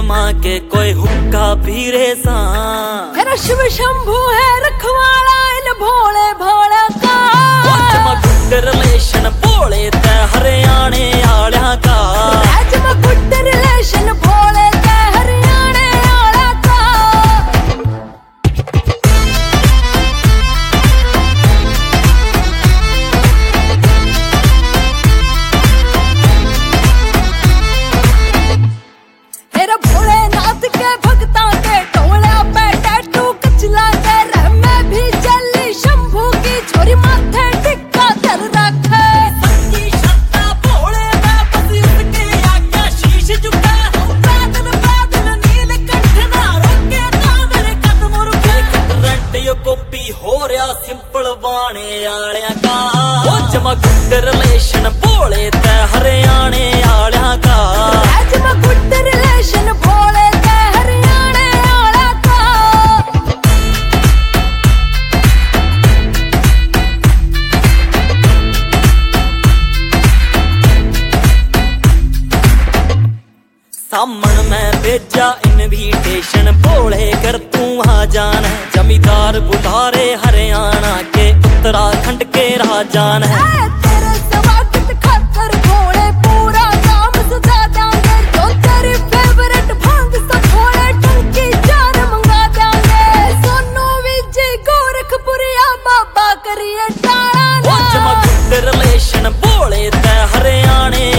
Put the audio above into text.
जमा के कोई हुक्का पीरे सा। मेरा शिव शंभू है रखवाला इन भोले भोला का। जमा गुड रिलेशन भोले ते हरियाणे आलिया का। जमा गुड रिलेशन भोले ते हरियाणे आला का। मेरा भोलेनाथ के भक्ता के टोला पे टैटू कचला के रह मैं भी चली शंभू की छोरी माथे टिक्का धर रखे। सच्ची श्रद्धा भोले में बसी उसके आगे शीश झुका। बादल बादल नीलकंठ ना रोके ना मेरे कदम रुके। करंट यो कॉपी हो रहा सिंपल बाणे आलिया का। जमा गुड रिलेशन भोले ते हरियाणे आलिया का। जमा गुड रिलेशन भोले ते हरियाणे आला का। सामन में भेजा इनविटेशन भोले कर तू आ जाना। जमींदार बुधारे हरियाणा के उत्तराखंड के राजान है। तेरे स्वागत खातर भोले पूरा काम सजा देंगे। जो तेरी फेवरेट भांग से भोले टंकी जान मंगा देंगे। सोनू विजय गोरखपुरिया बाबा करिए टाला। जमा गुड रिलेशन भोले ते हरियाणे